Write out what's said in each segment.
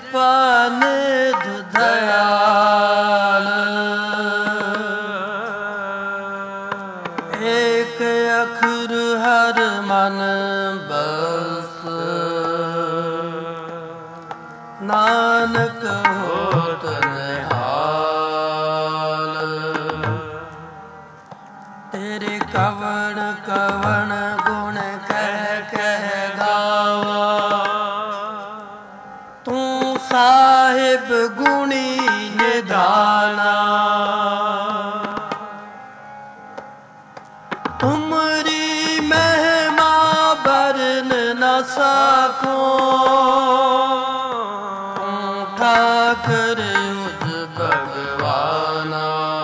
ਕਿਰਪਾ ਨਿਧ ਦਇਆਲ। ਏਕ ਅਖਰ ਹਰ ਮਨ ਬਸ, ਨਾਨਕ ਹੋਤ ਨਿਹਾਲ। ਤੇਰੇ ਕਵਣ ਕਵਣ ਗੁਣ ਕਹਿ ਕਹਿ ਗਾਵਾ, ਤੂੰ ਸਾਹਿਬ ਗੁਣੀ ਨਿਧਾਨਾ। ਤੁਮਰੀ ਮਹਿਮਾ ਬਰਨ ਨ ਸਕੋ, ठाकुर उस भगवाना।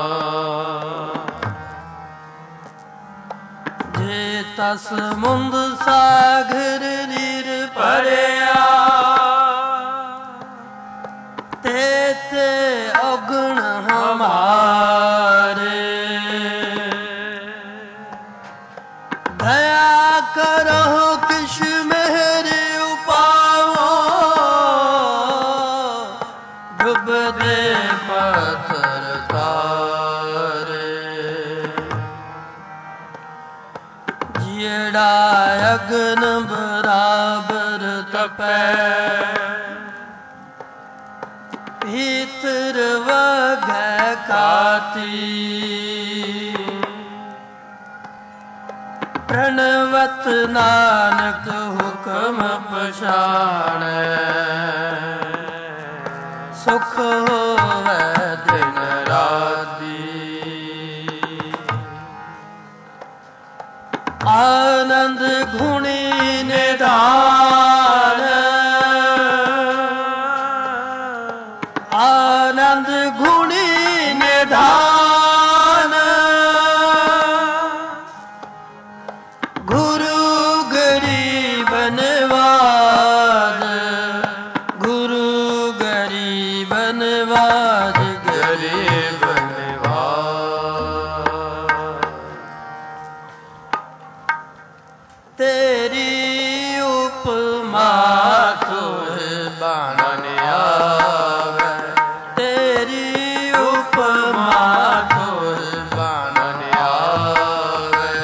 जे तस मुंद सागर नीर भरिया, ते ते अगुण हमारे। दया करो किश मेरे उपावो, डुबदे पत्थर तारे। जियड़ा अगन बराबर तपै, भीतर वगै काती। प्रणवत नानक हुक्म पछाणै, सुख होवै दिन राती। आनंद गुणी निधान, आनंद गुणी निधान। गुरु गरीब नवाज, गुरु गरीब नवाज, गरीब नवाज। तेरी उपमा तुहे बाणन आवे, तेरी उपमा तुहे बाणन आवे।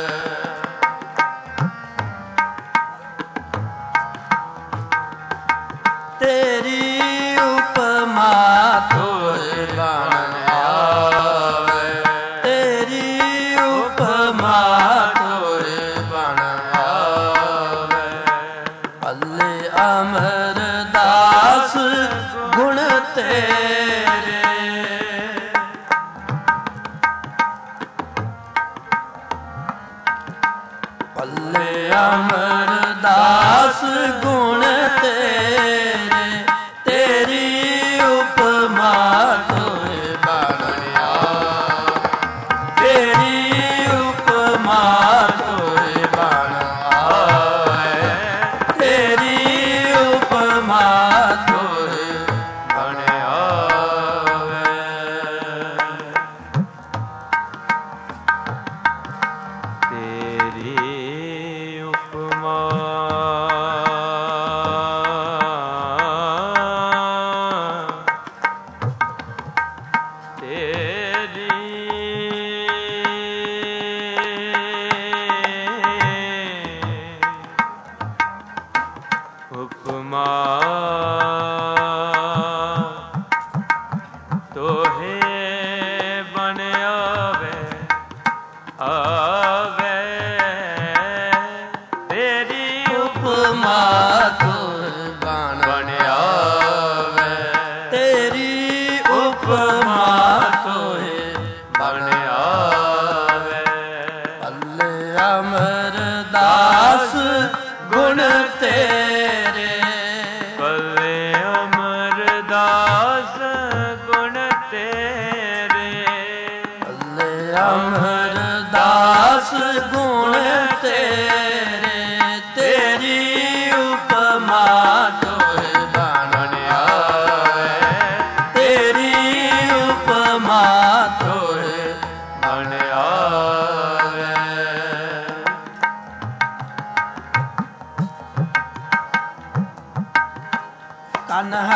तेरी उपमा तुहे बाणन आवे, तेरी उपमा तुहे बाणन आवे। भले अमरदास गुण तेरे, भले अमरदास गुण तेरे। तेरे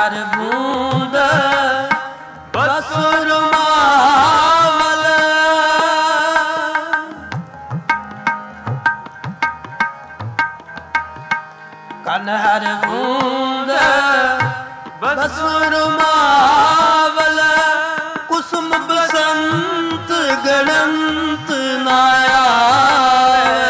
ਹਰ ਬੂੰਦ ਬਸੁਰ ਮਾਵਲ ਕਨ ਹਰ ਬੂੰਦ ਬਸੁਰ ਮਾਵਲ ਕੁਸਮ ਬਸੰਤ ਗਣੰਤ ਨਾ ਆਵੇ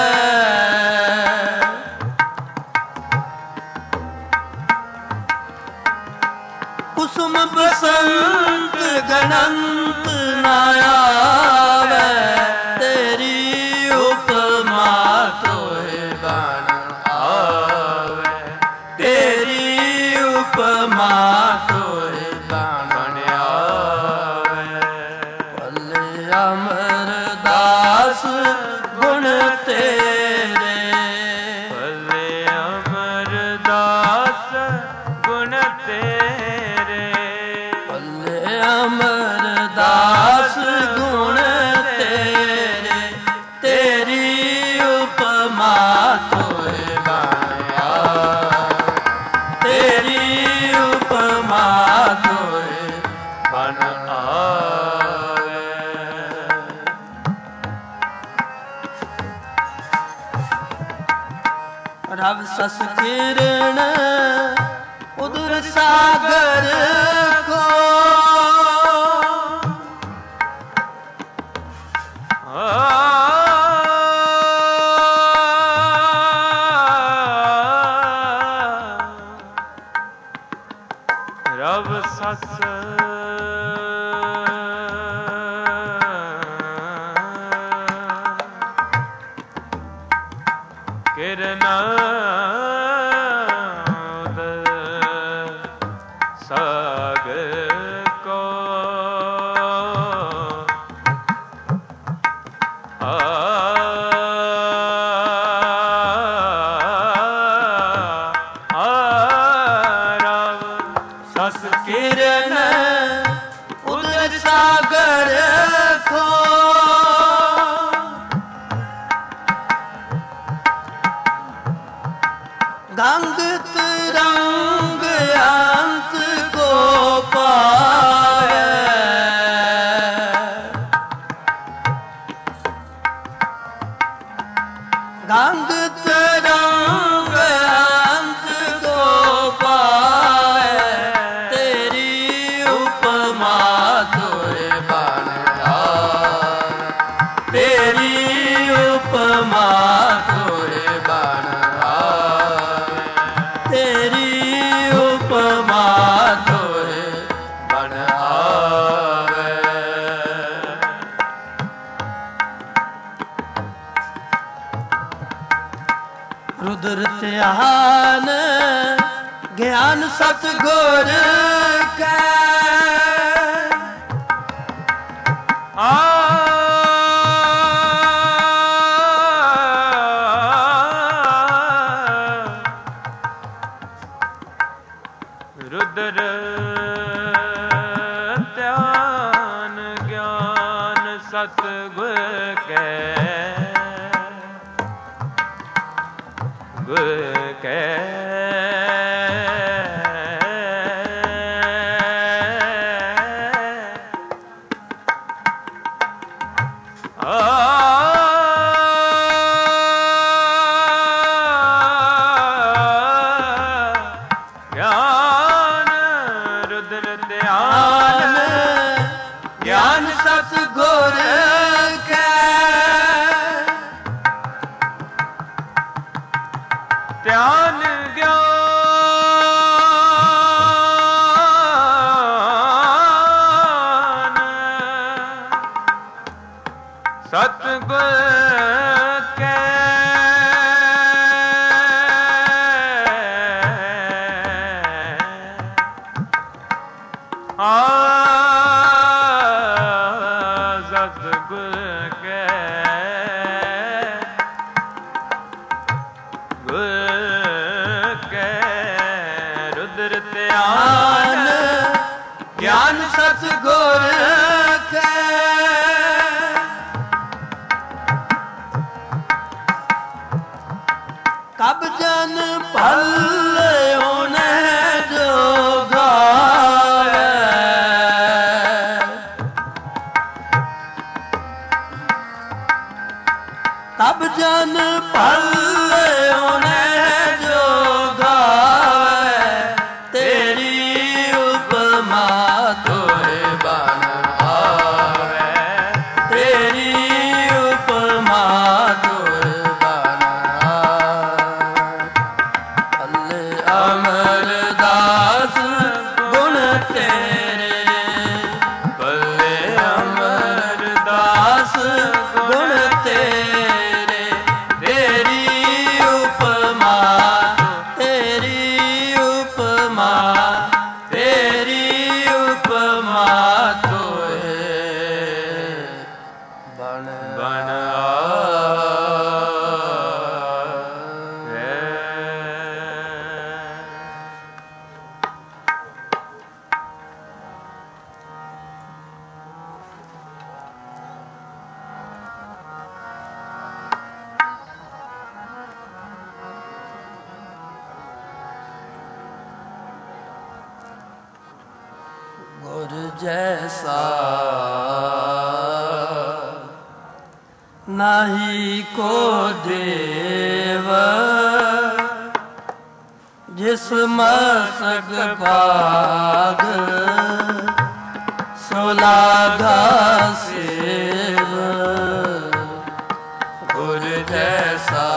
ਕੁਸਮ ਬਸੰਤ ਗਣੰਤ ਨਾ ਆਵੇ ਤੇਰੀ ਉਪਮਾ ਤੋਹਿ ਬਣ ਆਵੇ ਤੇਰੀ ਉਪਮਾ ਤੋਹਿ ਬਣ ਆਵੇ ਭਲੇ ਅਮਰਦਾਸ ਗੁਣ ਤੇਰੇ ਭਲੇ ਅਮਰਦਾਸ ਗੁਣ ਤੇਰੇ ਭਲੇ ਅਮਰਦਾਸ ਗੁਣ ਤੇਰੇ ਤੇਰੀ ਉਪਮਾ ਤੋਹਿ ਬਣ ਆਵੇ ਤੇਰੀ ਉਪਮਾ ਤੋਹਿ ਬਨ ਆਵੇ ਰਵ ਸਸ ਕਿਰਣ ਉਦਰ ਸਾਗਰ ਕੋ ਰਵ ਸਸ ਕਿਰਨ ਉਦਰ ਸਾਗਰ ਕੋ ਰਵ ਸਸ ਕਿਰਨ ਉਦਰ ਸਾਗਰ ਕੋ ਗੰਗ ਤਰੰਗ ਅੰਤ ਕੋ ਪਾਵੇ ਗੰਗ ਤਰੰਗ ਅੰਤ ਕੋ ਪਾਵੇ ਤੇਰੀ ਉਪਮਾ ਤੋਹਿ ਬਣ ਆਵੇ ਤੇਰੀ ਉਪਮਾ ਤੋਹਿ ਬਣ ਆਵੇ ਤੇਰੀ ਉਪਮਾ ਤੋਹਿ ਬਣ ਆਵੇ ਰੁਦਰ ਧਿਆਨ ਗਿਆਨ ਸਤਿਗੁਰ ਕੈ ਰੁਦਰ ਧਿਆਨ ਗਿਆਨ ਸਤਿਗੁਰ ਕੈ ਗੁਰ ਕੈ ਗਿਆਨ ਰੁਦਰ ਧਿਆਨ ਗਿਆਨ ਸਤਿਗੁਰ ਕੈ ਧਿਆਨ ਗਿਆਨ ਸਤਿਗੁਰ ਕੈ ਸਤਿਗੁਰ ਕੈ ਗੁਰ ਕੈ ਰੁਦਰ ਧਿਆਨ ਗਿਆਨ ਸਤਿਗੁਰ ਕੈ ਕਬ ਜਨ ਭਲ ਉਹਨੇ ਜੋਗਾ ਭਲੇ ਉਹਨੇ ਜੋ ਗਾਵੇ ਤੇਰੀ ਉਪਮਾ ਤੋਏ ਬਨ ਆਵੇ ਤੇਰੀ ਉਪਮਾ ਤੋਏ ਬਨ ਆਵੇ ਭਲੇ ਅਮਰਦਾਸ ਗੁਣ ਤੇਰੇ ਭਲੇ ਅਮਰਦਾਸ ਗੁਣ ਤੇਰੇ ਤੇਰੀ ਉਪਮਾ ਤੇਰੀ ਉਪਮਾ ਤੇਰੀ ਉਪਮਾ ਤੋਏ ਬਣ ਬਣ ਗੁਰ ਜੈਸਾ ਨਾਹੀ ਕੋ ਦੇਵ ਜਿਸ ਮਸਕ ਭਾਗ ਸੋ ਲਾਗਾ ਸੇਵ ਗੁਰ ਜੈਸਾ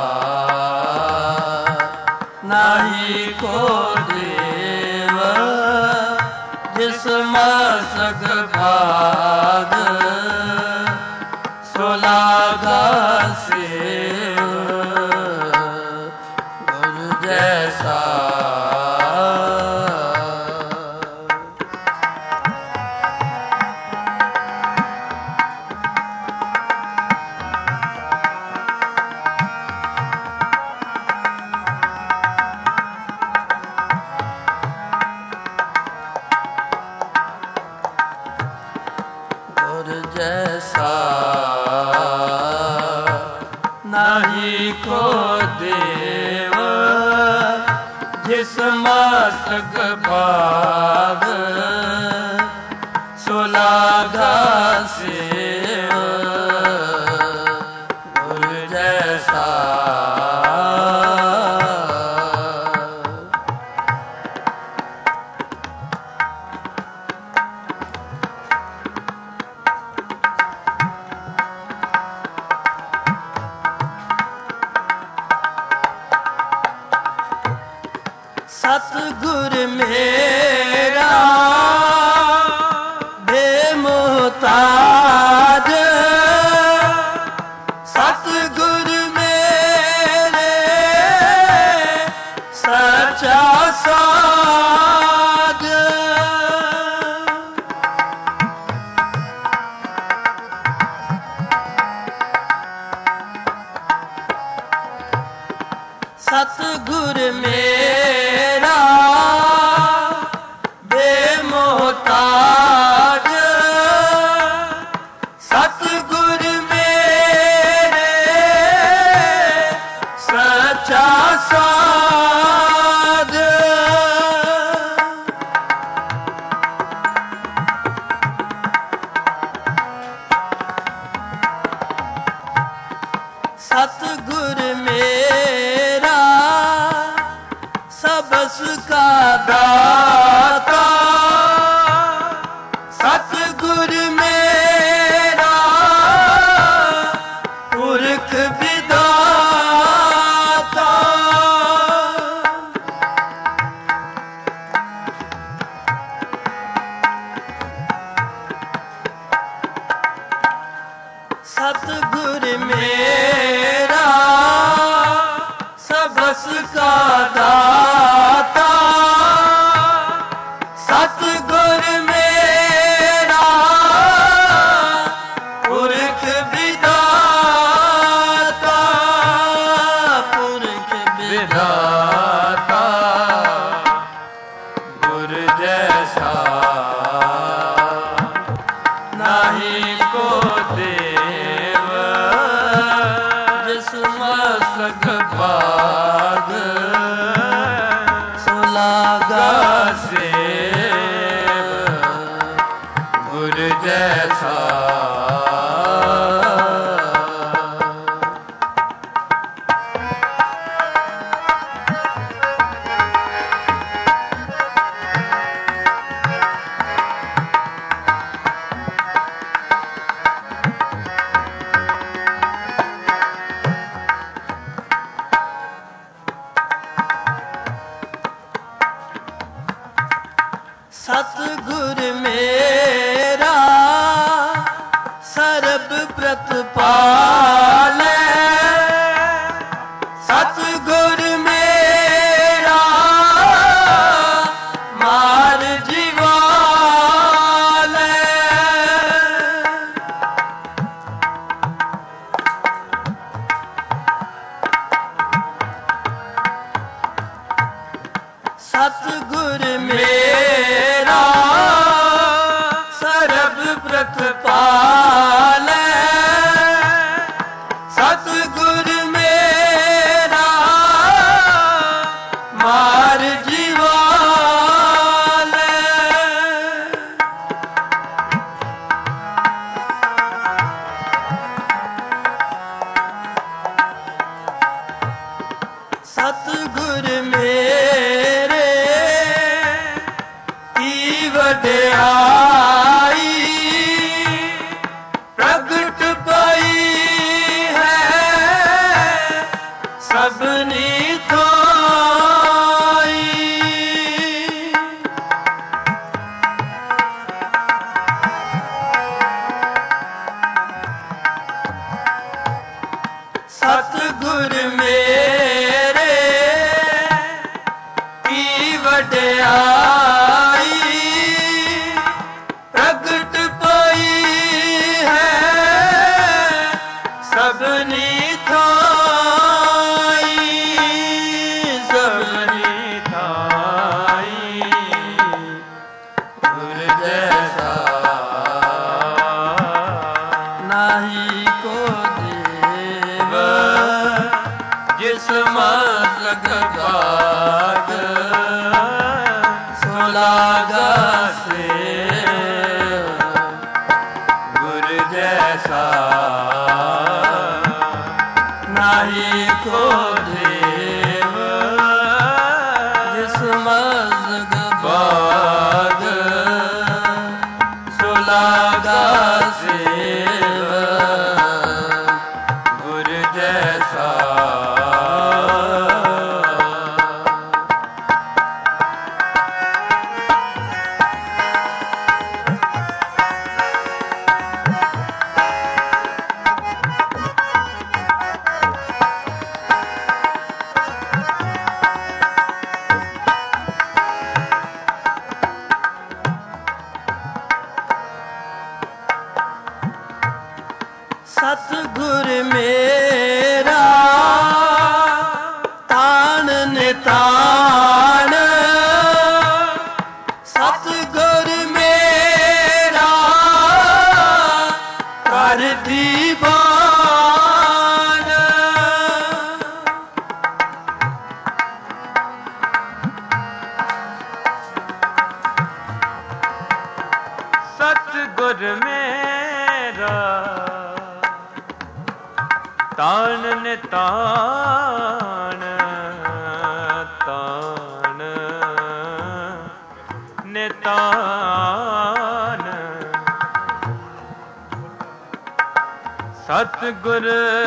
ਨਾਹੀ ਕੋ ਦੇਵ ਜਿਸ ਮਸਕ ਭਾਗ ਸੋ ਲਾਗਾ ਸੇਵ ਗੁਰ ਜੈਸਾ ਗੁਰ ਜੈਸਾ ਨਾਹੀ ਕੋ ਦੇਵ ਜਿਸ ਮਸਤਕ ਭਾਗ ਸੋ ਲਾਗਾ ਸੇਵ ਗੁਰ ਜੈਸਾ ਸਤਿਗੁਰ ਮੇਰਾ ਬੇਮੁਹਤਾਜ ਸਤਿਗੁਰ ਮੇਰੇ ਸੱਚਾ ਸਾਜ ਸਤਿਗੁਰ ਮੇਰਾ ਬੇਮੁਹਤਾਜ ਸਤਿਗੁਰ ਮੇਰੇ ਸੱਚਾ ਸਾਜ सतगुर मेरा सबस का दाता सतगुर मेरा पुरख विदाता सतगुर मेरा सबस का दाता सतगुर मेरा पुरख विदाता पुरख विदाता गुर जैसा नाही को देव जिस मस्तक भाग सुलागा सेव गुर जैसा ਸਤਿਗੁਰ ਮੇਰਾ ਸਰਬ ਪ੍ਰਤਪਾਲੈ, ਸਤਿਗੁਰ ਮੇਰਾ ਮਾਰ ਜੀਵਾਲੈ। ਸਤਿਗੁਰ ਮੇਰਾ ਸਰਬ ਪ੍ਰਤਪਾਲੈ, ਸਤਿਗੁਰ ਮੇਰਾ ਮਾਰ ਜੀਵਾਲੈ। ਸਤਿਗੁਰ ਮੇਰੇ ਕੀ ਵਡਿਆਈ, ਪ੍ਰਗਟ ਪਈ ਹੈ ਸਭਨੀ ਥਾਈ। ਸਤਿਗੁਰ ਮੇਰੇ ਕੀ ਵਡਿਆਈ, ਪ੍ਰਗਟ ਪਈ ਹੈ ਸਭਨੀ ਥਾਈ। ਸਭਨੀ ਥਾਈ ਗੁਰ ਜੈਸਾ ਨਾਹੀ ਕੋ ਦੇਵ, ਜਿਸ ਮਤ ਲਗ ਭਾਗ ਸੋ ਲਾਗਾ ਸੇਵ। ਗੁਰ ਜੈਸਾ ਨਾਹੀ ਕੋ ਦੇਵ, ਜਿਸ ਮਤ ਲਗ ਭਾਗ ਸੋ ਲਾਗਾ ਸੇਵ। ਗੁਰ ਜੈਸਾ ਸਤਿਗੁਰ ਮੇਰਾ ਤਾਣ ਨਿਤਾਣ, ਸਤਿਗੁਰ ਮੇਰਾ ਕਰ ਦੀਵਾਨ। ਸਤਿਗੁਰ ਮੇਰਾ ਤਾਣ ਨਿਤਾਣ, ਤਾਣ ਨਿਤਾਣ। ਸਤਿਗੁਰ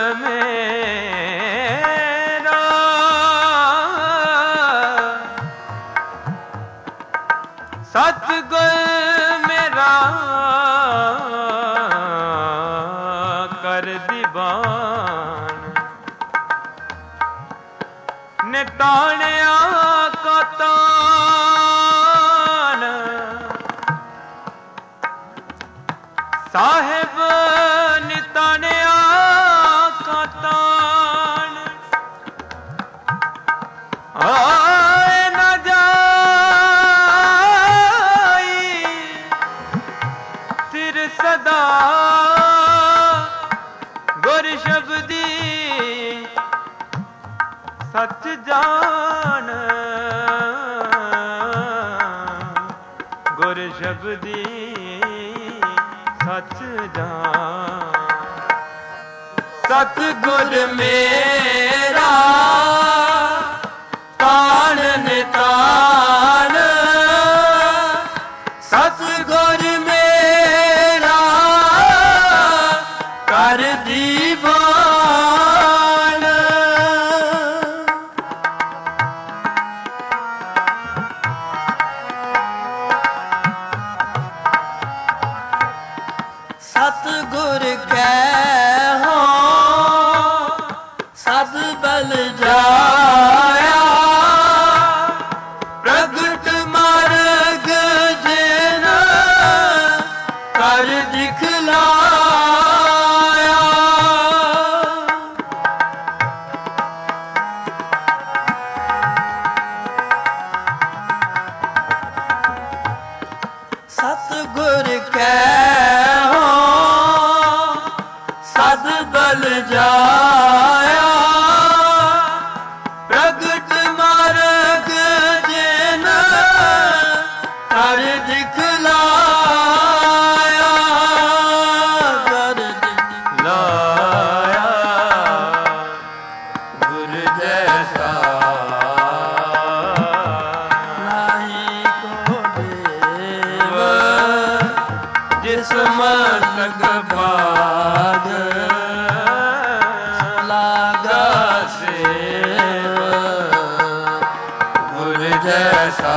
ਮੇਰਾ ਸਤਿਗੁਰ ਮੇਰਾ ਕਰ ਦੀਵਾਨ। ਨਿਤਾਣਿਆ ਕਾ ਤਾਣ, ਸਾਹਿਬ ਨਿਤਾਣਿਆ ਕਾ ਤਾਣ। ਆਏ ਨਾ ਜਾਈ ਤਿਰ ਸਦਾ, ਗੁਰ ਸ਼ਬਦੀ ਸੱਚ ਜਾਣ। ਗੁਰ ਸ਼ਬਦੀ ਸੱਚ ਜਾਣ। ਸਤਿਗੁਰ ਮੇਰਾ ਤਾਣ ਨਿਤਾਣ, ਸਤਿਗੁਰ ਮੇਰਾ ਕਰ ਦੀਵਾਨ। ਸਤਿਗੁਰ ਕੈ ਹੋ ਸਦ ਬਲ ਜਾਇਆ ਪ੍ਰਗਟ ਮਾਰਗ ਜਿਨ ਕਰ ਦਿਖਲਾਇਆ ਸਤਿਗੁਰ ਕੈ ਹੋ ਸਦ ਬਲ ਜਾਇਆ ਪ੍ਰਗਟ ਮਾਰਗ ਜਿਨ ਕਰ ਦਿਖਲਾਇਆ ਕਰ ਦਿਖਲਾਇਆ ਗੁਰ ਜੈਸਾ ਨਾਹੀ ਕੋ ਦੇਵ ਜਿਸ ਮਸਤਕ ਭਾਗ ਲਾਗਾ ਸੇਵ ਗੁਰ ਜੈਸਾ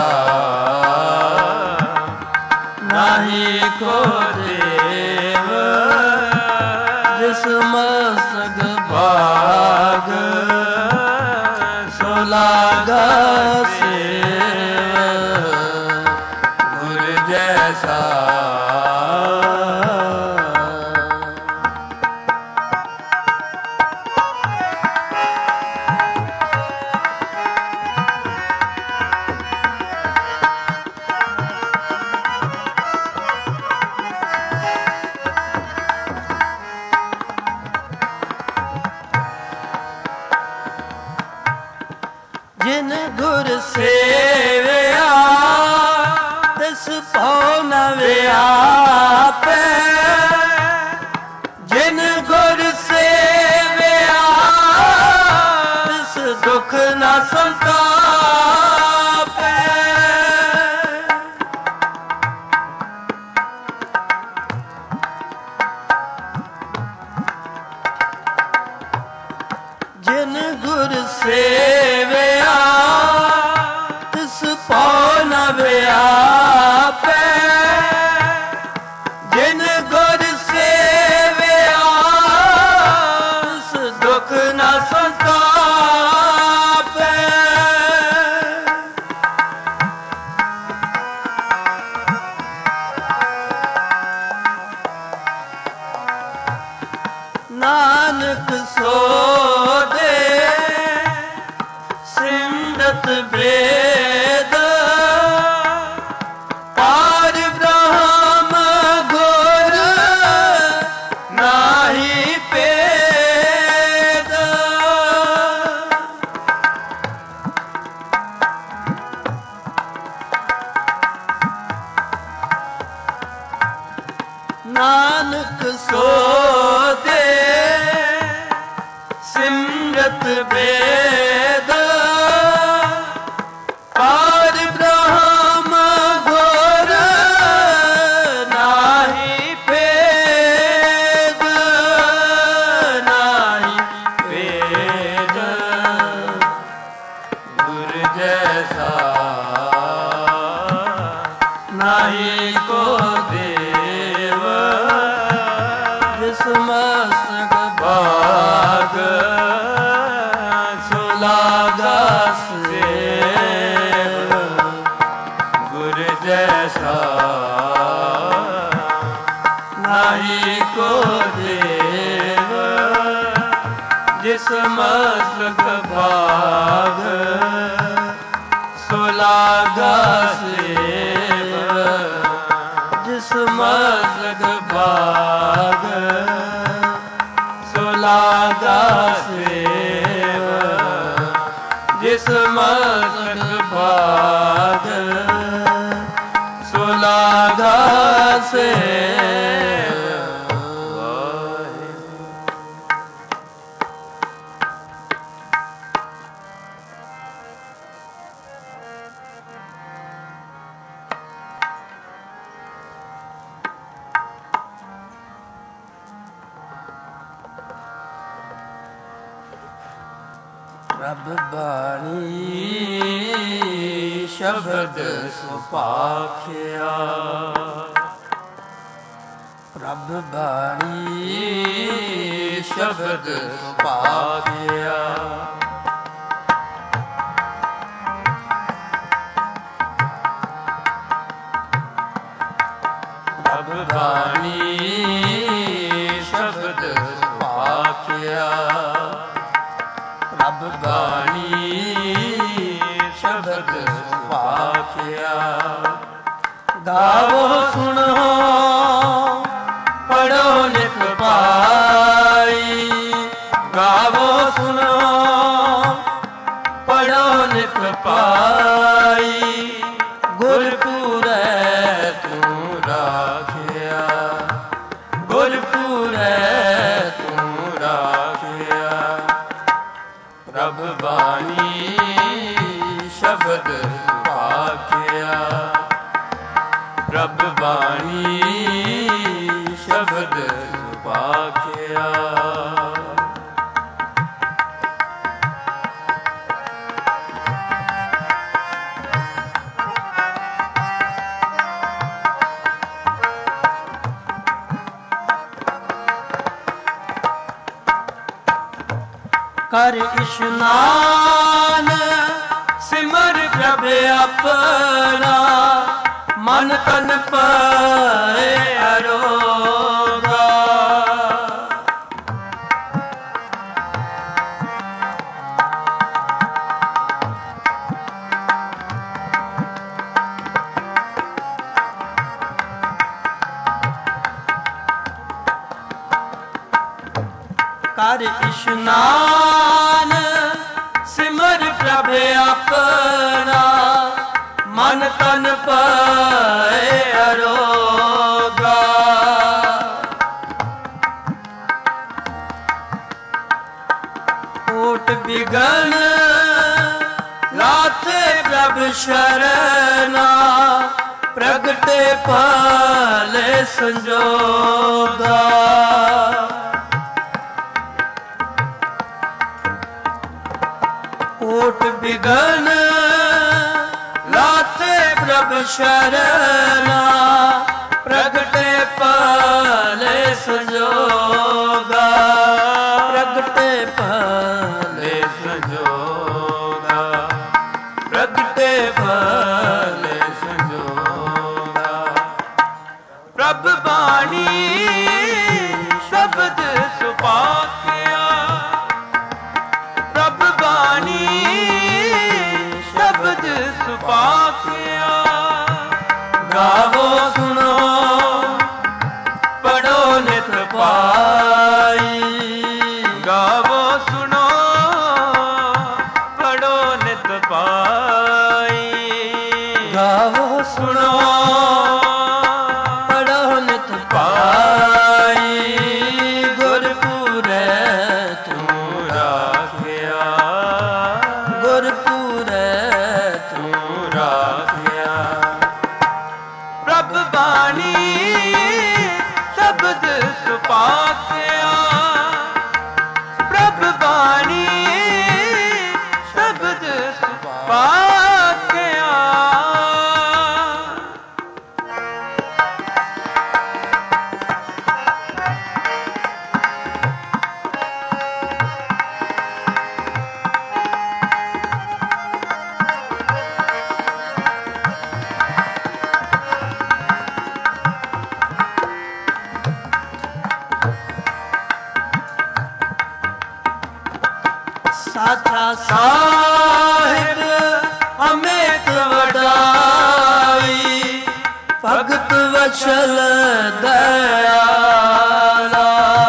ਨਾਹੀ ਕੋ ਦੇਵ ਜਿਸ ਮਸਤਕ ਭਾਗ ਸੋ ਲਾਗਾ ਸੇਵ ਗੁਰ ਜੈਸਾ ਜਿਨ ਗੁਰ ਸੇਵਿਆ ਤਿਸ ਭਉ ਨ ਵਿਆਪੈ ਜਿਨ ਗੁਰ ਸੇਵਿਆ ਤਿਸ ਦੁਖ ਨ ਸੰਤਾਪੈ ਜਿਨ ਗੁਰ ਸੇਵਿਆ ਤਿਸ ਭਉ ਨ ਵਿਆਪੈ ਜਿਨ ਗੁਰ ਸੇਵਿਆ ਤਿਸ ਦੁਖ ਨ ਸੰਤਾਪੈ ਨਾਨਕ ਸੋ ਦੇ ਸਿਮਰਤ ਵੇਦ ਪਾਰ ਬ੍ਰਹਮ ਗੁਰ ਨਾਹੀ ਭੇਦ ਨਾਨਕ ਸੋ ਦੇ ਸਿਮਰਤ ਵੇਦ ਪਾਰ ਬ੍ਰਹਮ ਗੁਰ ਨਾਹੀ ਭੇਦ ਨਾਹੀ ਭੇਦ ਗੁਰ ਜੈਸਾ ਨਾਹੀ ਕੋ ਦੇਵ ਜਿਸ ਮਸਤਕ ਭਾਗ ਸੋ ਲਾਗਾ ਸੇਵ ਗੁਰ ਜੈਸਾ ਨਾਹੀ ਕੋ ਦੇਵ ਜਿਸ ਮਸਤਕ ਭਾਗ ਸੋ ਲਾਗਾ ਸੇਵ ਜਿਸ ਮਸਤਕ ਭਾਗ ਸੋ ਲਾਗਾ ਸੇਵ ਜਿਸ ਮਸਤਕ ਭਾਗ ਸੋ ਲਾਗਾ ਸੇਵ ਪ੍ਰਭ ਬਾਣੀ ਸ਼ਬਦ ਸੁਭਾਖਿਆ ਪ੍ਰਭ ਬਾਣੀ ਸ਼ਬਦ ਸੁਭਾਗਿਆ। ਪ੍ਰਭ ਬਾਣੀ ਸ਼ਬਦ ਸੁਭਾਗਿਆ। ਪ੍ਰਭ ਬਾਣੀ ਸ਼ਬਦ ਸੁਭਾਗਿਆ। ਗਾਵੋ ਸੁਣੋ ਪੜੋ ਨਿਤ ਪਾਈ। ਗਾਵੋ ਸੁਣੋ ਪੜੋ ਨਿਤ ਪਾਈ। ਗੁਰਪੁਰੈ ਤੂੰ ਰਾਖਿਆ। ਗੁਰਪੁਰੈ ਤੂੰ ਰਾਖਿਆ। ਪ੍ਰਭ ਬਾਣੀ ਸ਼ਬਦ ਸੁਭਾਗਿਆ। ਪ੍ਰਭ ਬਾਣੀ ਸ਼ਬਦ ਸੁਭਾਗਿਆ। ਕਰ ਇਸ਼ਨਾਨ ਸਿਮਰ ਪ੍ਰਭ ਆਪਣਾ। ਮਨ ਤਨ ਪਏ ਅਰੋਗਾ। ਕਰ ਇਸ਼ਨਾਨ ਸਿਮਰ ਪ੍ਰਭ ਆਪਣਾ। ਮਨ ਤਨ ਪਏ ਅਰੋਗਾ। ਓਟ ਬਿਗਨ ਲਾਥੇ ਪ੍ਰਭ ਸ਼ਰਨਾ। ਪ੍ਰਗਟੇ ਪਾਲੇ ਸੰਜੋਗਾ। ਓਟ ਬਿਗਨ ਲਾਥੇ ਪ੍ਰਭ ਸ਼ਰਨਾ। ਪ੍ਰਗਟੇ ਪਾਲੇ ਸੰਜੋਗਾ। ਪ੍ਰਗਟੇ ਪਾਲੇ ਸੰਜੋਗਾ। ਪ੍ਰਗਟੇ ਪਾਲੇ ਸੰਜੋਗਾ। ਪ੍ਰਭ ਬਾਣੀ ਸ਼ਬਦ ਸੁਭਾਗਿਆ। ਪ੍ਰਭ ਬਾਣੀ ਸ਼ਬਦ ਸੁਭਾਗਿਆ। ਗਾਵੋ ਸੁਣੋ ਪੜੋ ਨਿਤ ਪਾਈ। ਗਾਵੋ ਸੁਣੋ ਪੜੋ ਨਿਤ ਪਾਈ। ਗਾਵੋ ਸੁਣੋ ਪੜੋ ਨਿਤ ਪਾਈ। ਗੁਰਪੁਰੈ ਤੂੰ ਰਾਖਿਆ। ਗੁਰਪੁਰੈ ਤੂੰ ਰਾਖਿਆ। ਪ੍ਰਭ ਬਾਣੀ ਸ਼ਬਦ ਸੁਭਾਗਿਆ। ਪ੍ਰਭ ਬਾਣੀ ਸ਼ਬਦ ਸੁਭਾਗਿਆ। ਸਾਚਾ ਸਾਹਿਬ ਅਮੇਤ ਵਡਾਈ। ਭਗਤ ਵਛਲ ਦਇਆਲਾ।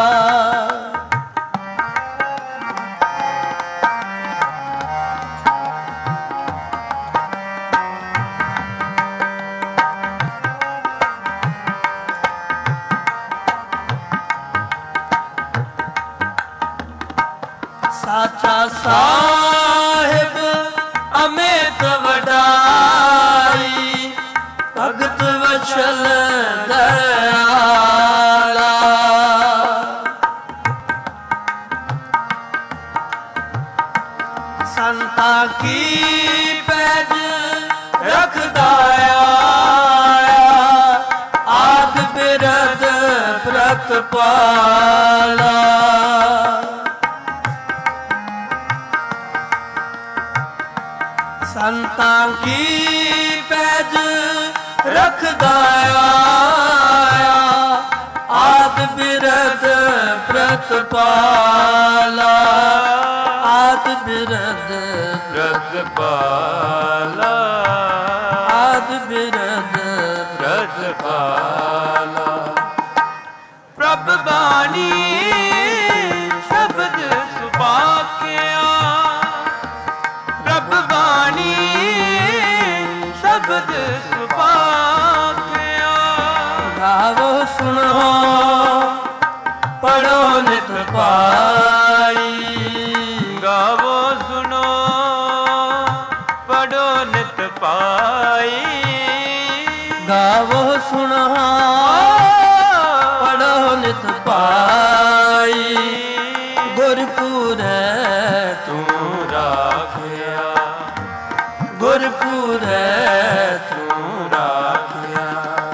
ਸਾਚਾ ਸਾਹਿਬ ਅਮੇਤ ਵਡਾਈ। ਭਗਤ ਵਛਲ ਦਇਆਲਾ। ਸੰਤਾ ਕੀ ਪੈਜ ਰਖਦਾ ਆਇਆ। ਆਦ ਬਿਰਦ ਪ੍ਰਤਪਾਲਾ। ਸੰਤਾਂ ਕੀ ਪੈਜ ਰੱਖਦਾ ਆਇਆ, ਆਦ ਬਿਰਦ ਪ੍ਰਤਪਾਲਾ। ਆਦ ਬਿਰਦ ਪ੍ਰਤਪਾਲਾ। ਆਦ ਬਿਰਦ ਪ੍ਰਤਪਾਲਾ। ਪ੍ਰਭ ਬਾਣੀ ਸ਼ਬਦ ਸੁਭਾਕਿਆ। ਪ੍ਰਭ ਬਾਣੀ ਸ਼ਬਦ ਸੁਭਾਕਿਆ। ਗਾਵੋ ਸੁਣੋ ਪੜੋ ਨਿਤ ਪਾਈ। ਗਾਵੋ ਸੁਣੋ ਪੜੋ ਨਿਤ ਪਾਈ। ਗਾਵੋ ਸੁਣੋ ਪੜੋ ਨਿਤ ਪਾਈ। ਗੁਰਪੁਰੈ ਤੂੰ ਰਾਖਿਆ। ਗੁਰਪੁਰੈ ਤੂੰ ਰਾਖਿਆ।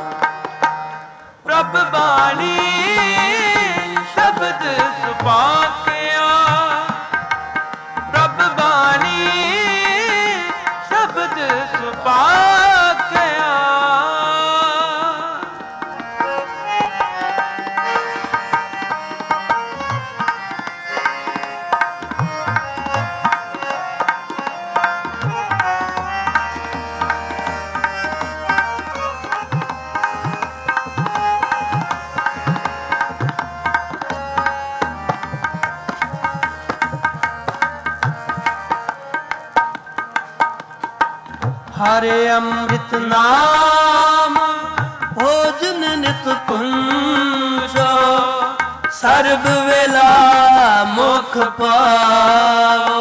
ਪ੍ਰਭ ਬਾਣੀ ਸ਼ਬਦ ਸੁਭਾਕਿਆ। ਪ੍ਰਭ ਬਾਣੀ ਸ਼ਬਦ ਸੁਭਾਕਿਆ। ਹਰੇ ਅੰਮ੍ਰਿਤ ਨਾਮ ਭੋਜਨ ਨਿਤ ਪੁੰਜੋ। ਸਰਬ ਵੇਲਾ ਮੁਖ ਪਾਵੋ।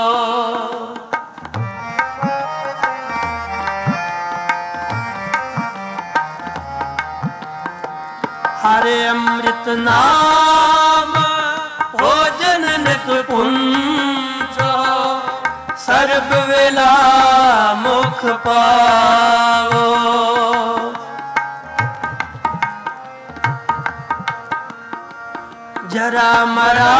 ਹਰੇ ਅੰਮ੍ਰਿਤ ਨਾਮ ਭੋਜਨ ਨਿਤ ਪੁੰਜੋ। ਸਰਬ ਵੇਲਾ ਮੁਖ ਪਾਵੋ। ਜਰਾ ਮਰਾ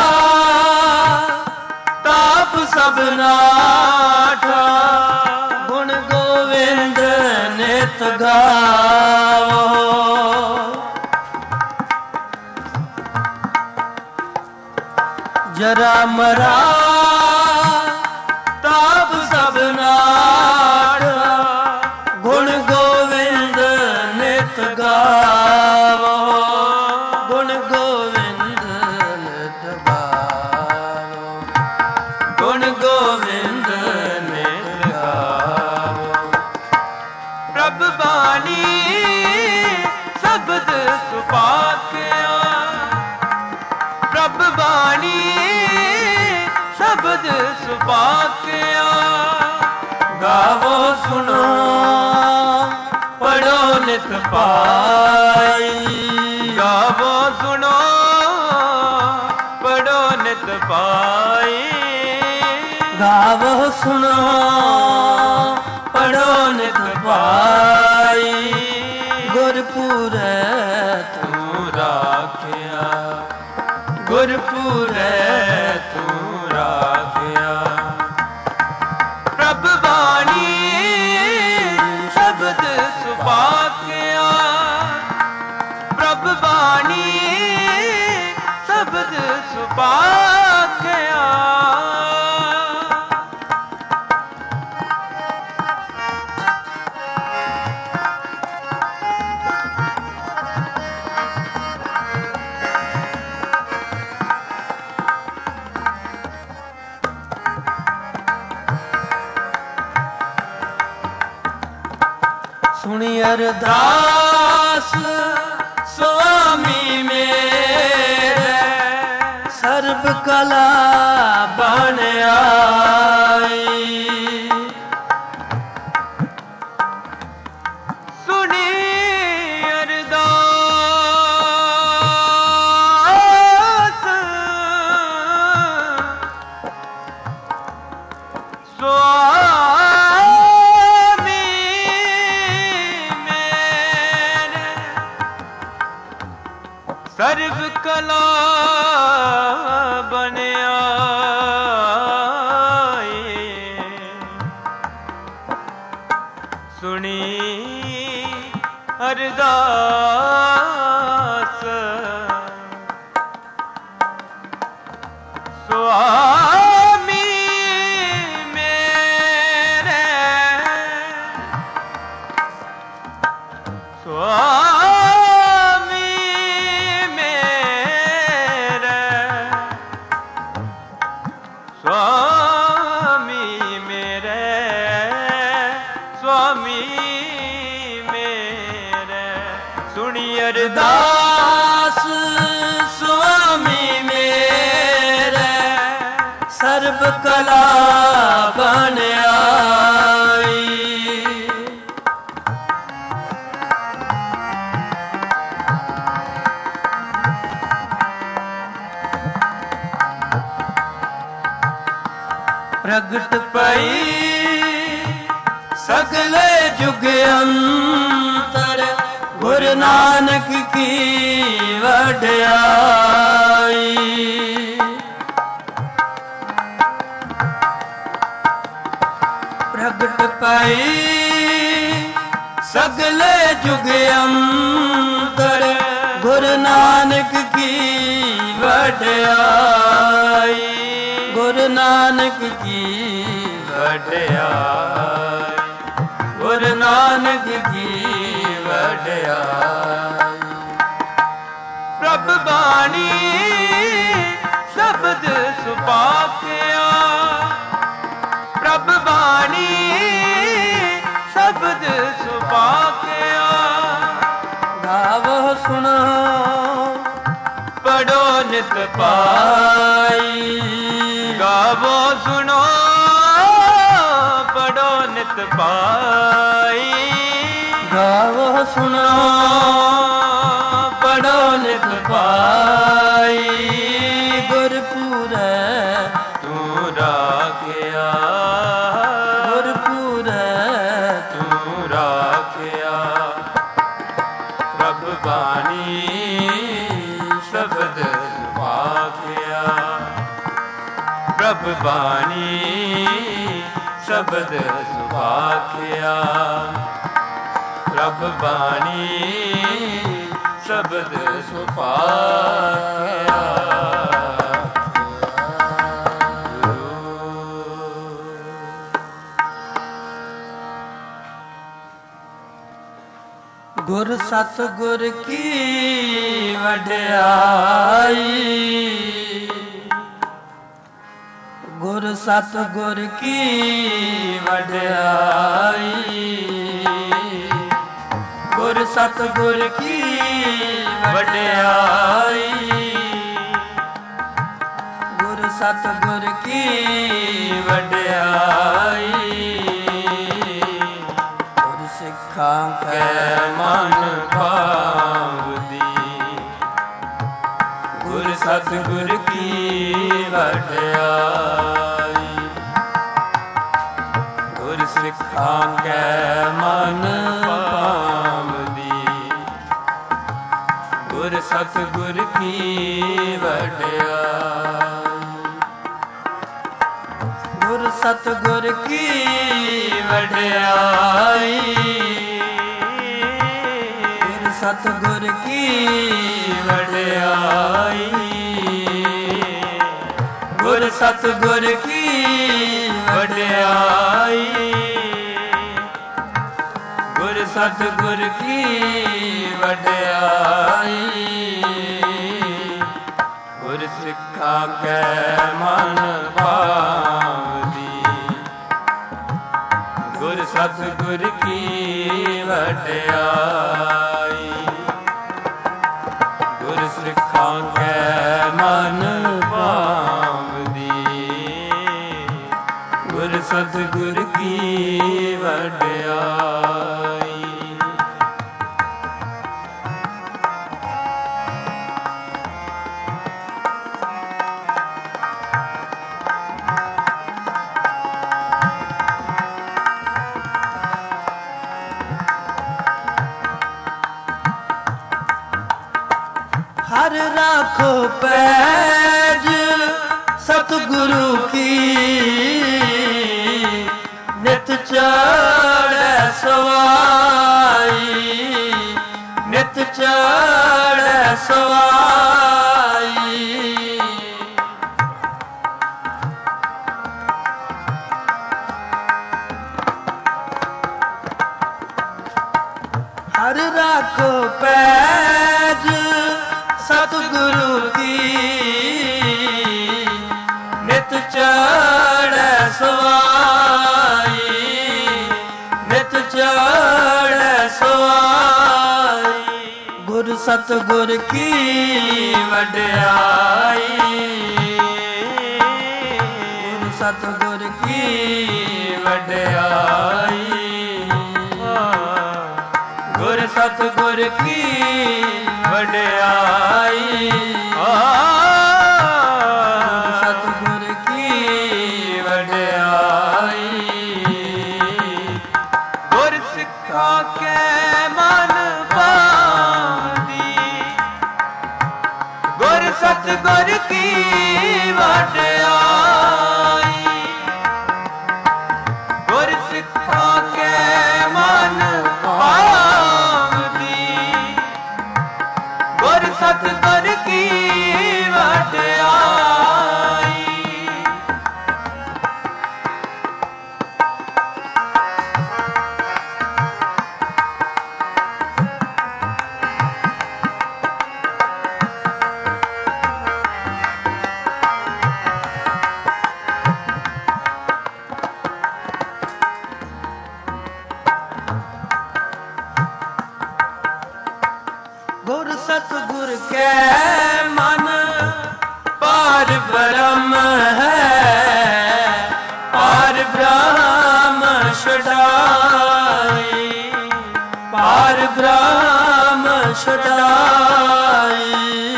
ਤਾਪ ਸਭ ਨਾਠਾ। ਗੁਣ ਗੋਵਿੰਦ ਨਿਤ ਗਾਵੋ। ਜਰਾ ਮਰਾ ਤਾਪ ਸਭ ਨਾਠਾ। ਗੁਣ ਗੋਵਿੰਦ ਨਿਤ ਗਾਵੋ। ਗੁਣ ਗੋਵਿੰਦ ਨਿਤ ਗਾਵੋ। ਗੁਣ ਗੋਵਿੰਦ ਨਿਤ ਗਾਵੋ। ਪ੍ਰਭ ਬਾਣੀ ਸ਼ਬਦ ਸੁਭਾਕਿਆ। ਪ੍ਰਭ ਬਾਣੀ ਸ਼ਬਦ ਸੁਭਾਕਿਆ। ਗਾਵੋ ਸੁਣੋ ਪੜੋ ਨਿਤ ਪਾਈ। ਗਾਵੋ ਸੁਣੋ ਪੜੋ ਨਿਤ ਪਾਈ। ਗਾਵੋ ਸੁਣੋ ਪੜੋ ਨਿਤ ਪਾਈ। ਗੁਰਪੁਰੈ ਤੂੰ ਰਾਖਿਆ। ਗੁਰਪੁਰੈ ਤੂੰ ਰਾਖਿਆ। ਪ੍ਰਭ ਬਾਣੀ ਸ਼ਬਦ ਸੁਭਾਕਿਆ। ਪ੍ਰਭ ਬਾਣੀ ਸ਼ਬਦ ਸੁਭਾਕਿਆ। ਸੁਣੀ ਅਰਦਾਸ ਸੁਆਮੀ ਮੇਰੇ। ਸਰਬ ਕਲਾ ਬਣ ਆਈ। ਸੁਣੀ ਅਰਦਾਸ ਸੁਆਮੀ ਮੇਰੇ। ਸਰਬ ਕਲਾ ਬਣਿਆ ਸੁਣੀ ਅਰਦਾਸ ਸੁਆਮੀ ਮੇਰੇ ਸੁਆਮੀ ਮੇਰੇ ਸੁਆਮੀ ਮੇਰੇ ਸੁਆਮੀ ਮੇਰੇ ਸੁਣੀ ਅਰਦਾਸ ਸੁਆਮੀ ਮੇਰੇ ਸਰਬ ਕਲਾ ਬਣ ਆਈ ਪ੍ਰਗਟ ਪਈ ਸਗਲੇ ਜੁਗ ਅੰਤਰ ਗੁਰੂ ਨਾਨਕ ਕੀ ਵਡਿਆਈ ਪ੍ਰਗਟ ਪਈ ਸਗਲੇ ਜੁਗ ਅੰਤਰ ਗੁਰੂ ਨਾਨਕ ਕੀ ਵਡਿਆਈ ਗੁਰੂ ਨਾਨਕ ਕੀ ਵਡਿਆਈ ਗੁਰੂ ਨਾਨਕ ਕੀ ਵਡਿਆਈ ਪ੍ਰਭ ਬਾਣੀ ਸ਼ਬਦ ਸੁਭਾਖਿਆ ਪ੍ਰਭ ਬਾਣੀ ਸ਼ਬਦ ਸੁਭਾਖਿਆ ਗਾਵੋ ਸੁਣੋ ਪੜੋ ਨਿਤ ਪਾਈ ਗਾਵੋ ਸੁਣੋ ਪੜੋ ਨਿਤ ਪਾਈ ਗਾਵੋ ਸੁਣੋ ਪੜੋ ਨਿਤ ਪਾਈ ਗੁਰਪੂਰੈ ਤੂੰ ਰਾਖਿਆ ਗੁਰਪੂਰੈ ਤੂੰ ਰਾਖਿਆ ਪ੍ਰਭ ਬਾਣੀ ਸ਼ਬਦ ਸੁਭਾਖਿਆ ਪ੍ਰਭ ਬਾਣੀ ਸ਼ਬਦ ਸੁਭਾਖਿਆ ਪ੍ਰਭ ਬਾਣੀ ਸ਼ਬਦ ਸੁਭਾਖਿਆ ਗੁਰ ਸਤਿਗੁਰ ਕੀ ਵਡਿਆਈ ਗੁਰ ਸਤਿਗੁਰ ਕੀ ਵਡਿਆਈ ਗੁਰ ਸਤਿਗੁਰ ਕੀ ਵਡਿਆਈ ਗੁਰ ਸਤਿਗੁਰ ਕੀ ਵਡਿਆਈ ਗੁਰ ਸਿੱਖਾਂ ਕੈ ਮਨ ਭਾਵਦੀ ਗੁਰ ਸਤਿਗੁਰ ਕੀ ਵਡਿਆਈ ਗੁਰ ਸਿੱਖਾਂ ਕੈ ਮਨ ਭਾਵਦੀ ਗੁਰ ਸਤਿਗੁਰ ਕੀ ਵਡਿਆਈ ਗੁਰ ਸਤਿਗੁਰ ਕੀ ਵਡਿਆਈ ਗੁਰ ਸਤਿਗੁਰ ਕੀ ਵਡਿਆਈ ਗੁਰ ਸਤਿਗੁਰ ਕੀ ਵਡਿਆਈ ਗੁਰ ਸਤਿਗੁਰ ਕੀ ਵਡਿਆਈ ਗੁਰ ਸਿੱਖਾਂ ਕੈ ਮਨ ਭਾਵਦੀ ਗੁਰ ਸਤਿਗੁਰ ਕੀ ਵਡਿਆਈ ਗੁਰ ਸਿੱਖਾਂ ਕੈ ਮਨ ਭਾਵਦੀ ਗੁਰ ਸਤਿਗੁਰ ਕੀ ਵਡਿਆਈ हर राखो पैज सतगुरु की, नित चढ़े सवाई, नित चढ़े सवाई। हर राखो पैज सतगुरु की, नित चढ़े सवाई, नित चढ़े सवाई। गुर सतगुर की वड्याई, गुर सतगुर की वड्याई, गुर सतगुर की वड्याई, सतगुर की वड्याई। गुर सिखा के मन पांदी, गुर सतगुर की वड्याई। गुर सिखा के मन पांदी, गुर सतगुर की वड्याई। गुर सतगुर के मन पार ब्रह्म है, पार ब्रह्म छुड़ाई, पार ब्रह्म छुड़ाई।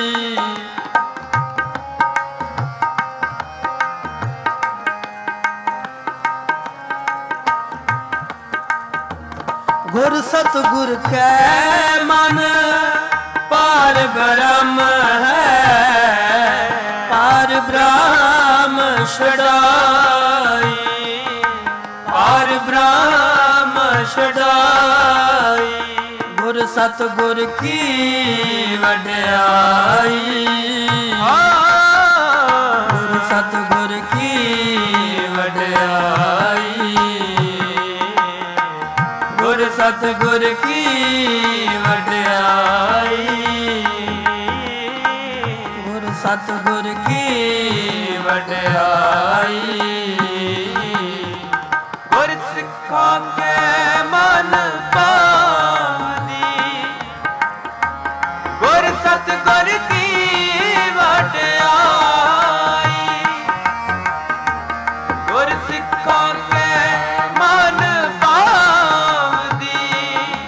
गुर सतगुर के मन पार ब्रह्म है, पार ब्रह्म छुड़ाई, पार ब्रह्म छुड़ाई। गुर सतगुर की वड्याई, गुर सतगुर की वड्याई, गुर सतगुर की वड्याई, गुर सतगुर की वड्याई। गुर सिखा के मन पांदी, गुर सतगुर की वड्याई। गुर सिखा के मन पांदी,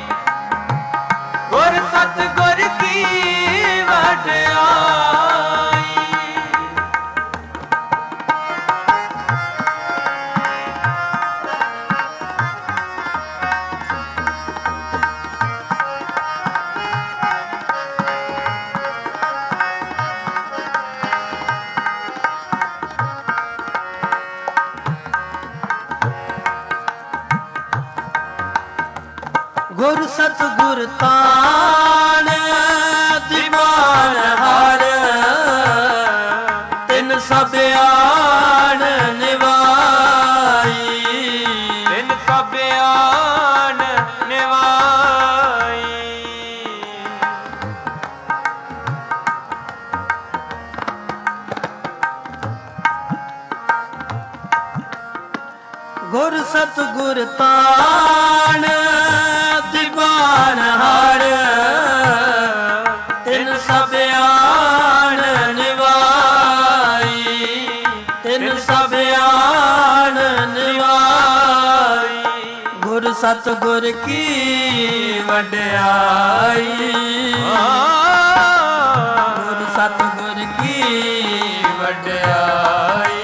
गुर सतगुर की वड्याई। गुर सतगुर तान दीवान हर, तिन सब आन निवाई, तिन सब आन निवाई। गुर सतगुर तान दीवान हर, तिन सब आन निवाई, तिन सब आन निवाई। गुर सतगुर की वड्याई, गुर सतगुर की वड्याई,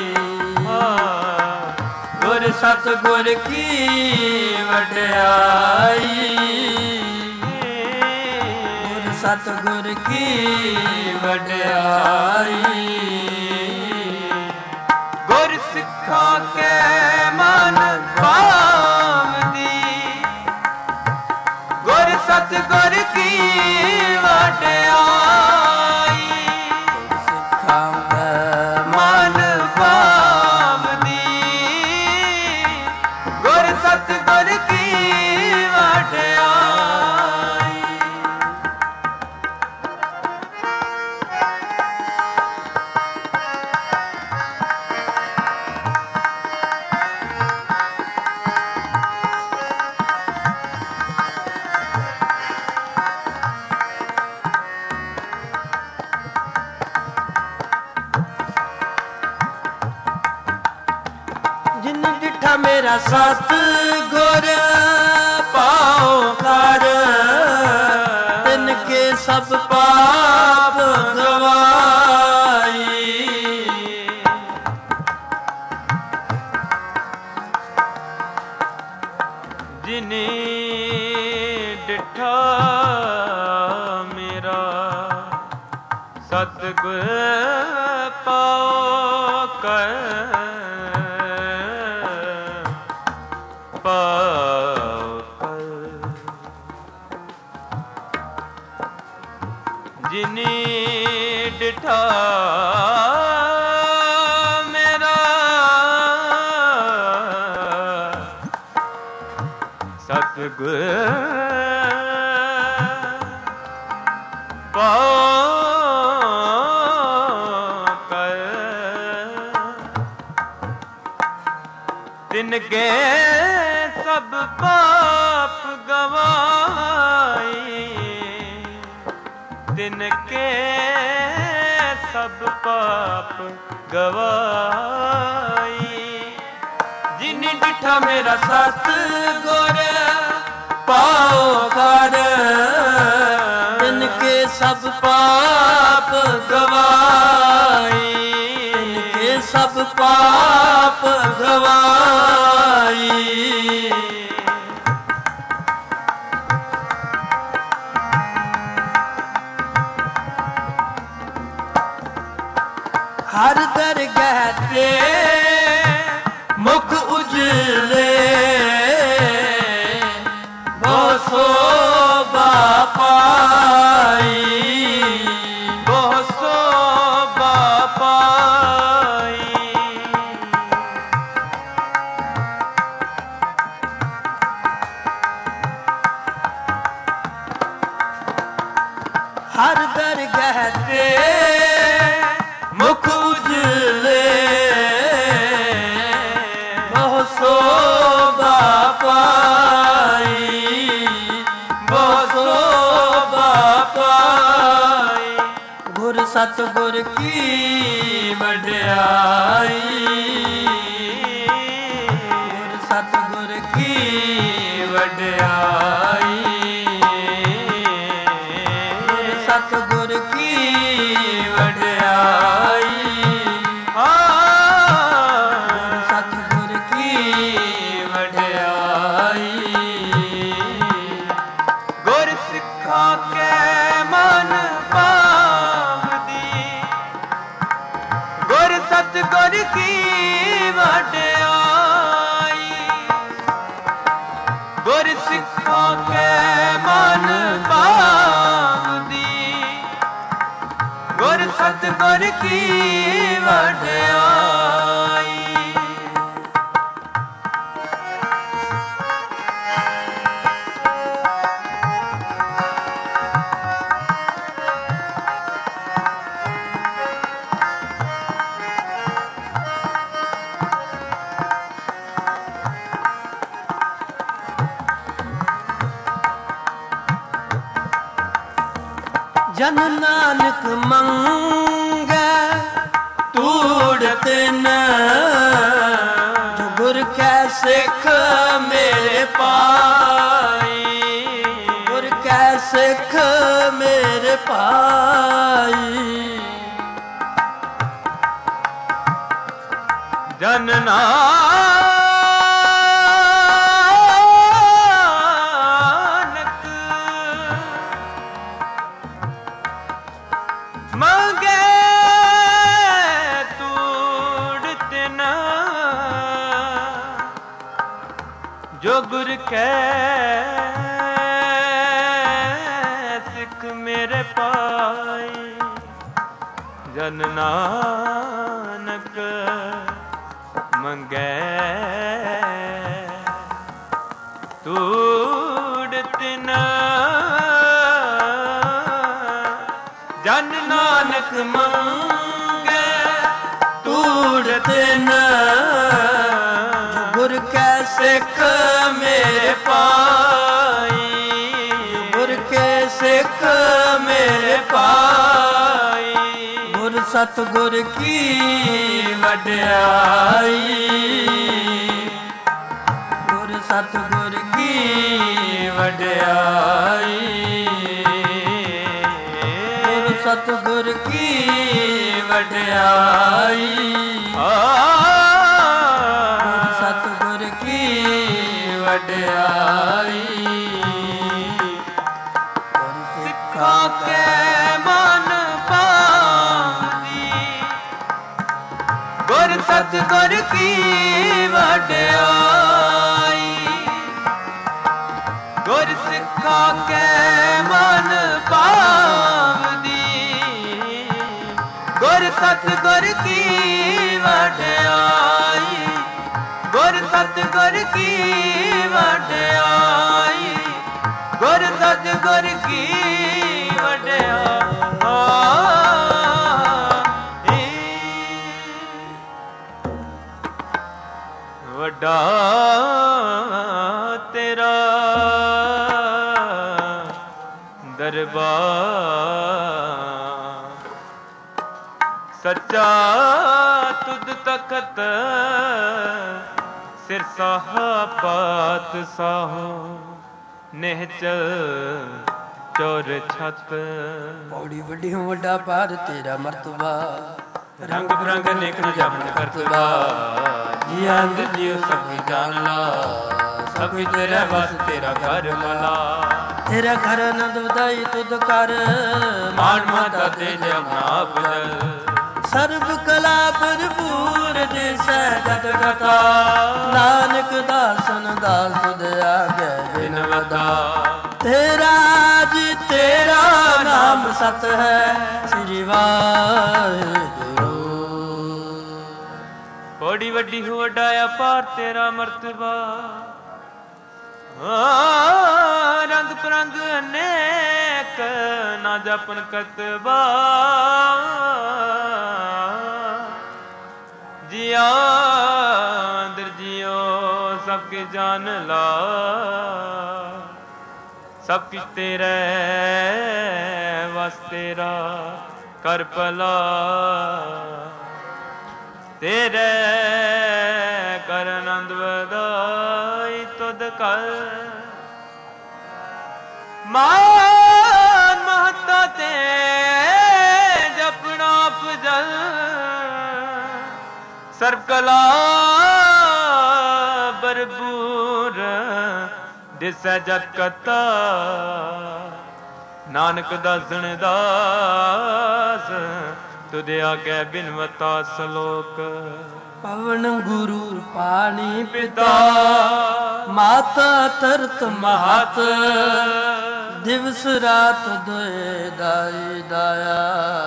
गुर सतगुर की वड्याई, गुर ਸਤਿਗੁਰ ਕੀ ਵਡਿਆਈ। ਗੁਰ ਸਿੱਖਾਂ ਕੇ ਮਨ ਭਾਵਦੀ, ਗੁਰ ਸਤਿਗੁਰ ਕੀ ਵਡਿਆਈ। ਸਿੱਖਾਂ ਕੈ ਮਨ ਭਾਵਦੀ, ਗੁਰ ਸਤਿਗੁਰ ਕੀ ਵਡਿਆਈ। ਜਿਨ ਡਿਠਾ ਮੇਰਾ ਸਤਿਗੁਰ ਪਾਉ ਕਰ, ਤਿਨ ਕੇ ਸਭ ਪਾਪ ਗਵਾਈ। ਜਿਨੇ ਡਿਠਾ ਮੇਰਾ ਸਤਿਗੁਰ ਪਾਉ ਕਰ, ਪਾਉ ਕਰ। ਜਿਨੇ ਡਿਠਾ ਮੇਰਾ ਸਤਿਗੁਰ ਪਾਉ ਕਰ, ਤਿਨ ਕੇ ਸਭ ਪਾਪ ਗਵਾਈ। ਤਿਨ ਕੇ ਸਭ ਪਾਪ ਗਵਾਈ। ਜਿਨ ਡਿਠਾ ਮੇਰਾ ਸਤਿਗੁਰ ਪਾਉ ਕਰ, ਤਿਨ ਕੇ ਸਭ ਪਾਪ ਗਵਾਈ। ਤਿਨ ਕੇ ਸਭ ਪਾਪ ਗਵਾਈ। ਹਰ ਦਰਗਾਹ ਤੇ ਮੁਖ ਉਜਲੇ, ਬਹੁ ਸੋਭਾ ਪਾਈ। ਬਹੁ ਸੋਭਾ ਪਾਈ। ਹਰ ਦਰਗਾਹ ਤੇ ਮੁਖ ਉਜਲੇ, ਬਹੁ ਸੋਭਾ ਪਾਈ। ਬਹੁ ਸੋਭਾ ਪਾਈ। ਗੁਰ ਸਤਿਗੁਰ ਕੀ ਵਡਿਆਈ। ਗੁਰ ਸਤਿਗੁਰ ਕੀ ਵਡਿਆਈ। ਗੁਰ ਸਤਿਗੁਰ ਕੀ ਵਡਿਆਈ। ਗੁਰ ਸਤਿਗੁਰ ਕੀ ਵਡਿਆਈ। ਗੁਰ ਸਿੱਖਾਂ ਕੇ ਮਨ ਭਾਵਦੀ, ਗੁਰ ਸਤਿਗੁਰ ਕੀ ਵਡਿਆਈ। ਗੁਰ ਸਿੱਖਾਂ ਕੇ ਮਨ ਭਾਵਦੀ, ਗੁਰ ਸਤਿਗੁਰ ਕੀ ਵਡਿਆਈ। ਜਨ ਨਾਨਕ ਮੰਗੈ ਤੂੜ ਤਿਨ, ਜੋ ਗੁਰ ਕੈ ਸਿੱਖ ਮੇਰੇ ਪਾਈ। ਗੁਰ ਕੈ ਸਿੱਖ ਮੇਰੇ ਪਾਈ। ਜਨ ਨਾਨਕ ਗੁਰ ਕੈ ਸਿੱਖ ਮੇਰੇ ਪਾਈ, ਜਨ ਨਾਨਕ ਮੰਗੈ ਤੂੜ ਤਿਨ, ਜਨ ਨਾਨਕ ਮੰਗੈ ਤੂੜ ਤਿਨ, ਗੁਰ ਕੈ ਸਿੱਖ ਮੇਰੇ ਪਾਈ, ਗੁਰ ਕੈ ਸਿੱਖ ਮੇਰੇ ਪਾਈ, ਗੁਰ ਸਤਿਗੁਰ ਕੀ ਵਡਿਆਈ, ਗੁਰ ਸਤਿਗੁਰ ਕੀ ਵਡਿਆਈ, ਗੁਰ ਸਤਿਗੁਰ ਕੀ ਵਡਿਆਈ, ਗੁਰ ਸਤਿਗੁਰ ਕੀ ਵਡਿਆਈ, ਗੁਰ ਸਿੱਖਾਂ ਕੈ ਮਨ ਪਾਉਂਦੀ, ਗੁਰ ਸਤਿਗੁਰ ਕੀ ਵਡਿਆਈ, ਗੁਰ ਸਿੱਖਾਂ ਕੈ ਮਨ ਪਾਉਂਦੀ, ਗੁਰ ਸਤਿਗੁਰ ਕੀ ਵਡਿਆਈ, ਗੁਰ ਸਤਿਗੁਰ ਕੀ ਵਡਿਆਈ, ਗੁਰ ਸਤਿਗੁਰ ਕੀ ਵਡਿਆਈ। ਵੱਡਾ ਤੇਰਾ ਦਰਬਾਰ, ਸੱਚਾ ਤੁਧ ਤਖਤ, ਸਿਰ ਸਾਹਾ ਪਾਤਸ਼ਾਹੋ, ਨਿਹਚਲ ਚੌਰ ਛਤ। ਪੌੜੀ ਵੱਡੀ ਵੱਡਾ ਪਾਰ ਤੇਰਾ ਮਰਤਬਾ, ਰੰਗ ਬਰੰਗ ਨੇਕ ਨ ਜਾਪਨ ਕਰਤਬਾ, ਜੀ ਅੰਗ ਜੀਉ ਸਭੀ ਜਾਣ ਲਾ, ਸਭੀ ਤੇਰਾ ਵਸ ਤੇਰਾ ਘਰ ਮਲਾ, ਤੇਰਾ ਘਰ ਆਨੰਦ ਵਧਾਈ ਤੁਧ ਕਰ, ਮਾਨ ਮਾਤਾ ਤੇਜ ਆਪਣਾ ਬਦਲ, ਸਰਬ ਕਲਾ ਭਰਪੂਰ ਦਿਸੈ ਜਤ ਕਥਾ, ਨਾਨਕ ਦਾਸਨ ਦਾਸ ਤੁਧ ਆਗੇ ਬਿਨ ਵਦਾ, ਤੇਰਾ ਜੀ ਤੇਰਾ ਨਾਮ ਸਤ ਹੈ, ਸ੍ਰੀ ਵਾਹਿਗੁਰੂ। ਬੜੀ ਵੱਡੀ ਹੋ ਵੱਡਾ ਅਪਾਰ ਤੇਰਾ ਮਰਤਬਾ, ਰੰਗ ਪਰੰਗ ਅਨੇਕ ਨਾ ਜਪਨ ਕਤਬਾ, ਜਿਆ ਅੰਦਰ ਜਿਉ ਸਭ ਕੇ ਜਾਨ ਲਾ, ਸਭ ਕਿਛ ਤੇਰੇ ਵਸ ਤੇਰਾ ਕਰ ਭਲਾ, ਤੇਰੇ ਕਰ ਆਨੰਦ ਵਧਾਈ ਤੁਧ ਕਰ, ਮਾਨ ਮਹੱਤਾ ਤੇ ਜਪਣਾ ਭਜਲ, ਸਰਬ ਕਲਾ ਭਰਪੂਰ ਦਿਸੈ ਜਤ ਕਥਾ, ਨਾਨਕ ਦਾਸਨ ਦਾਸ ਤੁਧ ਆਗੇ ਬਿਨਵਤਾ ਸਲੋਕ, ਪਵਨ ਗੁਰੂ ਪਾਣੀ ਪਿਤਾ, ਮਾਤਾ ਤਰਤ ਮਹਤ, ਦਿਵਸ ਰਾਤ ਦੋਇ ਦਾਈ ਦਾਇਆ,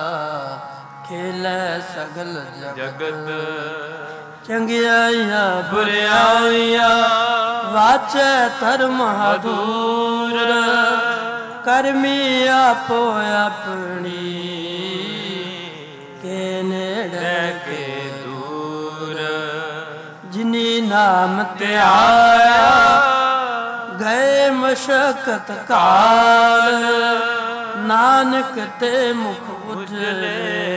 ਖੇਲੇ ਸਗਲ ਜਗਤ, ਚੰਗਿਆਈਆਂ ਬੁਰਿਆਈਆਂ, ਵਾਚੈ ਧਰਮ ਹਦੂਰ, ਕਰਮੀ ਆਪੋ ਆਪਣੀ, ਕੇ ਨੇੜੇ ਕੇ ਦੂਰ, ਜਿਨੀ ਨਾਮ ਧਿਆਇਆ, ਗਏ ਮਸ਼ਕਤ ਕਾਲ, ਨਾਨਕ ਤੇ ਮੁਖ ਉਜਲੇ,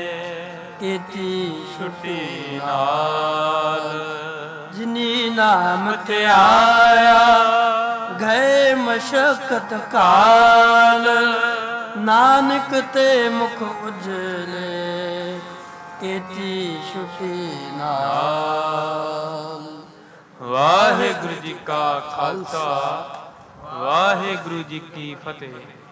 ਕੀਤੀ ਛੁਟੀ ਨਾਲ, ਜਿਨੀ ਨਾਮ ਧਿਆਇਆ, ਗਏ ਮਸ਼ਕਤ ਕਾਲ, ਨਾਨਕ ਤੇ ਮੁਖ ਉਜਲੇ, ਕੀਤੀ ਛੁਟੀ ਨਾਲ। ਵਾਹਿਗੁਰੂ ਜੀ ਕਾ ਖਾਲਸਾ, ਵਾਹਿਗੁਰੂ ਜੀ ਕੀ ਫਤਿਹ।